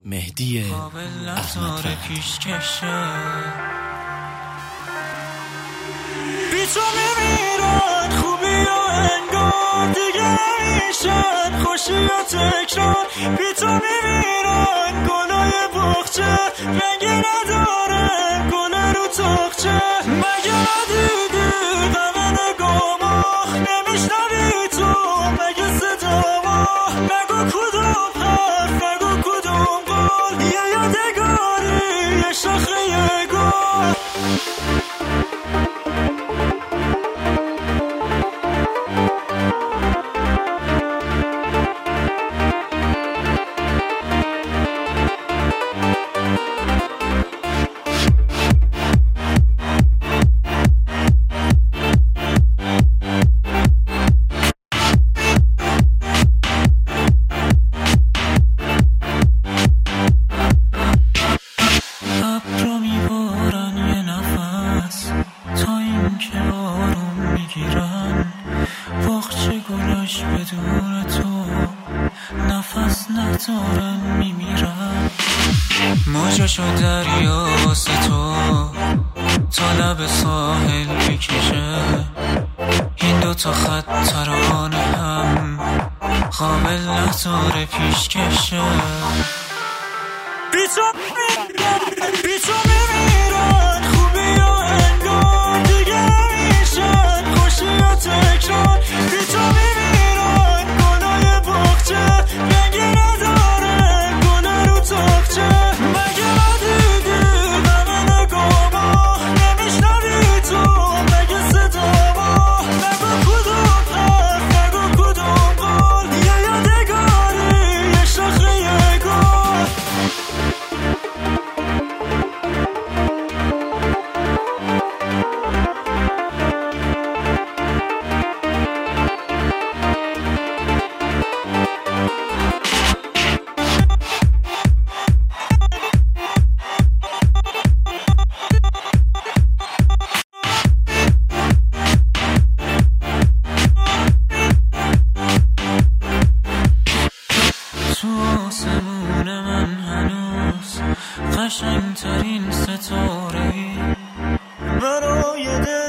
مهدی احمد پیشکشه بی تو میمیرن خوبی و انگار دیگه میشن خوشی و تکرار بی تو میمیرن گلای باغچه رنگی ندارن گل رو تاقچه مگه ندیدی غم نگاما نمیشنوی تو مگه صداما نگو کدوم حرف نگو کدوم قول یه یادگاری یه شاخه یه گل بدون تو نفس ندارم میمیرم موجاشو دریا واسه تو تا لب ساحل بکشه این دوتا خط ترانه هم قابل نداره پیشکشه بی تو میمیرن خوبی و انگار دیگه میشن خوشی و تکرار بی تو میمیرن گلای باغچه رنگی ندارن گل رو تاقچه مگه ندیدی غم نگاما نمیشنوی تو مگه صداما نگو کدوم حرف نگو کدوم قول یه یادگاری یه شاخه یه گل آسمون من هنوز قشنگترین ستاره‌ای برای